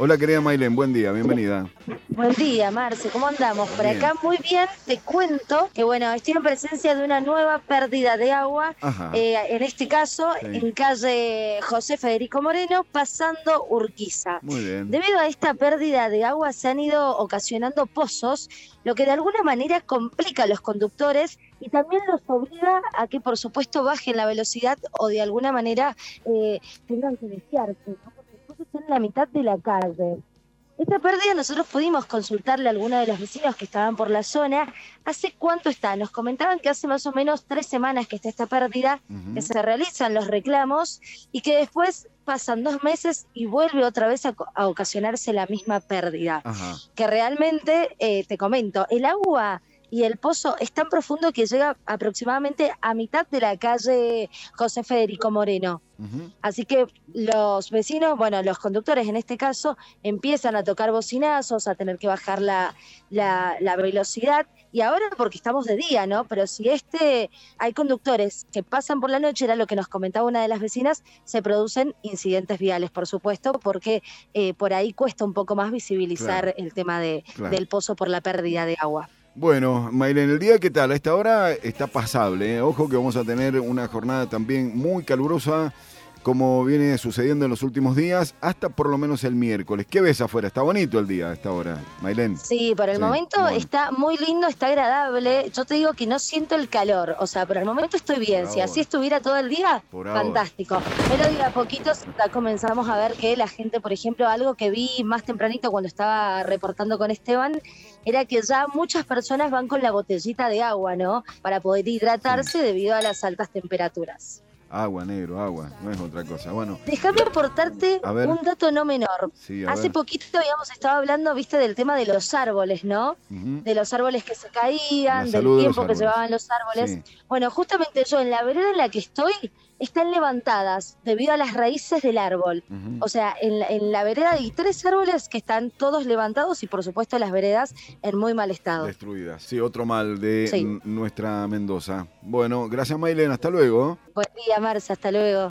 Hola querida Maylén, buen día, bienvenida. Buen día, Marce, ¿cómo andamos? Por Bien. acá muy bien, te cuento que bueno, estoy en presencia de una nueva pérdida de agua, Ajá, en este caso sí, en calle José Federico Moreno, pasando Urquiza. muy bien. Debido a esta pérdida de agua se han ido ocasionando pozos, lo que de alguna manera complica a los conductores y también los obliga a que por supuesto bajen la velocidad o de alguna manera tengan que desviarse, ¿no? Porque después están en la mitad de la calle. Esta pérdida nosotros pudimos consultarle a algunos de los vecinos que estaban por la zona. ¿Hace cuánto está? Nos comentaban que hace más o menos 3 semanas que está esta pérdida, que Ujú. se realizan los reclamos y que después pasan 2 meses y vuelve otra vez a ocasionarse la misma pérdida. Ajá, Que realmente, te comento, el agua y el pozo es tan profundo que llega aproximadamente a mitad de la calle José Federico Moreno. ujú. Así que los vecinos, bueno, los conductores en este caso, empiezan a tocar bocinazos, a tener que bajar la velocidad. Y ahora porque estamos de día, ¿no? Pero si hay conductores que pasan por la noche, era lo que nos comentaba una de las vecinas, se producen incidentes viales, por supuesto, porque por ahí cuesta un poco más Claro, visibilizar el tema claro. del pozo por la pérdida de agua. Bueno, Maylén, el día, ¿qué tal? A esta hora está pasable, ¿eh? Ojo que vamos a tener una jornada también muy calurosa, como viene sucediendo en los últimos días, hasta por lo menos el miércoles. ¿Qué ves afuera? Está bonito el día a esta hora, Maylén. Sí, por el Sí, momento bueno, está muy lindo, está agradable. Yo te digo que no siento el calor, o sea, por el momento estoy por bien. Si así ahora, estuviera todo el día, por ahora. fantástico. Pero de a poquitos ya comenzamos a ver que la gente, por ejemplo, algo que vi más tempranito cuando estaba reportando con Esteban, era que ya muchas personas van con la botellita de agua, ¿no? Para poder Sí, hidratarse debido a las altas temperaturas. agua, negro, agua, no es otra cosa. Bueno, Déjame aportarte a ver, un dato no menor. sí, a Hace ver. poquito habíamos estado hablando, viste, del tema de los árboles, ¿no? Ujú. De los árboles que se La caían, del salud de los tiempo que árboles. llevaban los árboles. Sí. Bueno, justamente yo en la vereda en la que estoy están levantadas debido a las raíces del árbol. Ujú. O sea, en la vereda hay 3 árboles que están todos levantados y por supuesto las veredas en muy mal estado. Destruida. Sí, otro mal de Sí. nuestra Mendoza. Bueno, gracias Maylene, hasta luego. Buen día, Marcia, hasta luego.